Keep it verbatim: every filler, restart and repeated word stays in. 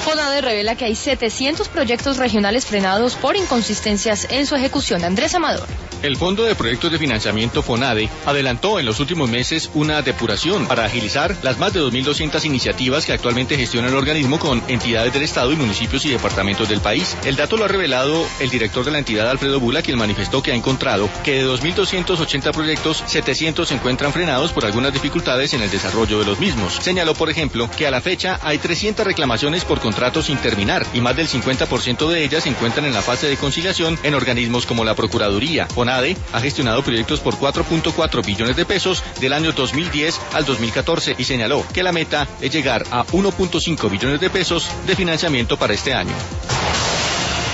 FONADE revela que hay setecientos proyectos regionales frenados por inconsistencias en su ejecución. Andrés Amador. El Fondo de Proyectos de Financiamiento FONADE adelantó en los últimos meses una depuración para agilizar las más de dos mil doscientas iniciativas que actualmente gestiona el organismo con entidades del Estado y municipios y departamentos del país. El dato lo ha revelado el director de la entidad, Alfredo Bula, quien manifestó que ha encontrado que de dos mil doscientos ochenta proyectos, setecientos se encuentran frenados por algunas dificultades en el desarrollo de los mismos. Señaló, por ejemplo, que a la fecha hay trescientas reclamaciones por contratos sin terminar y más del cincuenta por ciento de ellas se encuentran en la fase de conciliación en organismos como la Procuraduría. FONADE ha gestionado proyectos por cuatro punto cuatro billones de pesos del año dos mil diez al dos mil catorce y señaló que la meta es llegar a uno punto cinco billones de pesos de financiamiento para este año.